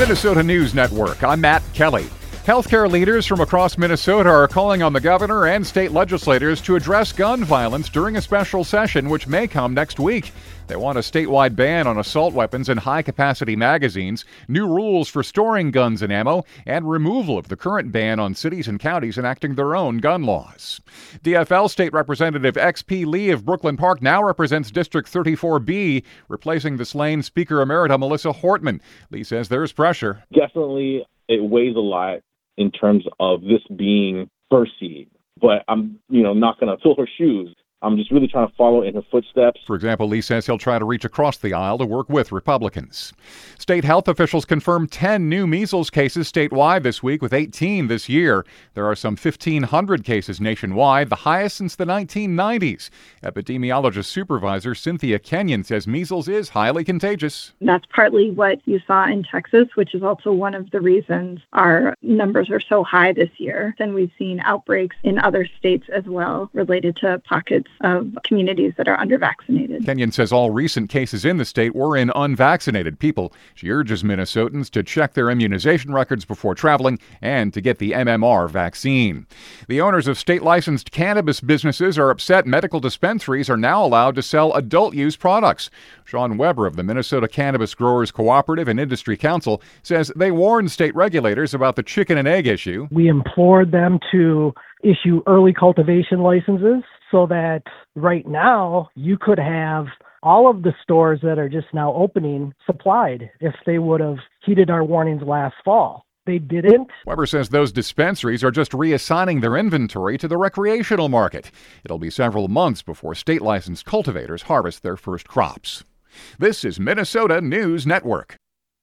Minnesota News Network. I'm Matt Kelly. Healthcare leaders from across Minnesota are calling on the governor and state legislators to address gun violence during a special session which may come next week. They want a statewide ban on assault weapons and high-capacity magazines, new rules for storing guns and ammo, and removal of the current ban on cities and counties enacting their own gun laws. DFL State Representative X.P. Lee of Brooklyn Park now represents District 34B, replacing the slain Speaker Emerita Melissa Hortman. Lee says there's pressure. Definitely, it weighs a lot in terms of this being first seed. But I'm, not going to fill her shoes. I'm just really trying to follow in her footsteps. For example, Lee says he'll try to reach across the aisle to work with Republicans. State health officials confirmed 10 new measles cases statewide this week, with 18 this year. There are some 1,500 cases nationwide, the highest since the 1990s. Epidemiologist supervisor Cynthia Kenyon says measles is highly contagious. That's partly what you saw in Texas, which is also one of the reasons our numbers are so high this year. Then we've seen outbreaks in other states as well related to pockets of communities that are under-vaccinated. Kenyon says all recent cases in the state were in unvaccinated people. She urges Minnesotans to check their immunization records before traveling and to get the MMR vaccine. The owners of state-licensed cannabis businesses are upset medical dispensaries are now allowed to sell adult-use products. Sean Weber of the Minnesota Cannabis Growers Cooperative and Industry Council says they warned state regulators about the chicken and egg issue. We implored them to issue early cultivation licenses so that right now you could have all of the stores that are just now opening supplied if they would have heeded our warnings last fall. They didn't. Weber says those dispensaries are just reassigning their inventory to the recreational market. It'll be several months before state-licensed cultivators harvest their first crops. This is Minnesota News Network.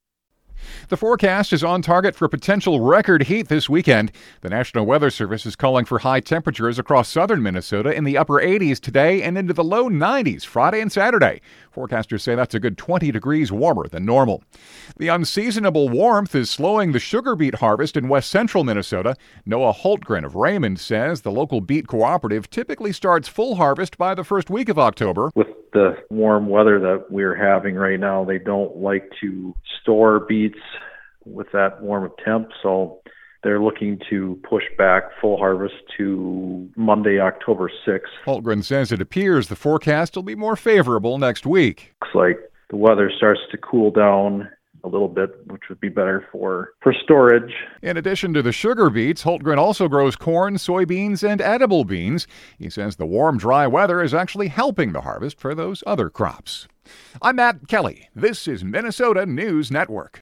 The forecast is on target for potential record heat this weekend. The National Weather Service is calling for high temperatures across southern Minnesota in the upper 80s today and into the low 90s Friday and Saturday. Forecasters say that's a good 20 degrees warmer than normal. The unseasonable warmth is slowing the sugar beet harvest in west central Minnesota. Noah Holtgren of Raymond says the local beet cooperative typically starts full harvest by the first week of October. With the warm weather that we're having right now, they don't like to store beets with that warm of temp, so they're looking to push back full harvest to Monday, October 6th. Holtgren says it appears the forecast will be more favorable next week. Looks like the weather starts to cool down a little bit, which would be better for storage. In addition to the sugar beets, Holtgren also grows corn, soybeans, and edible beans. He says the warm, dry weather is actually helping the harvest for those other crops. I'm Matt Kelly. This is Minnesota News Network.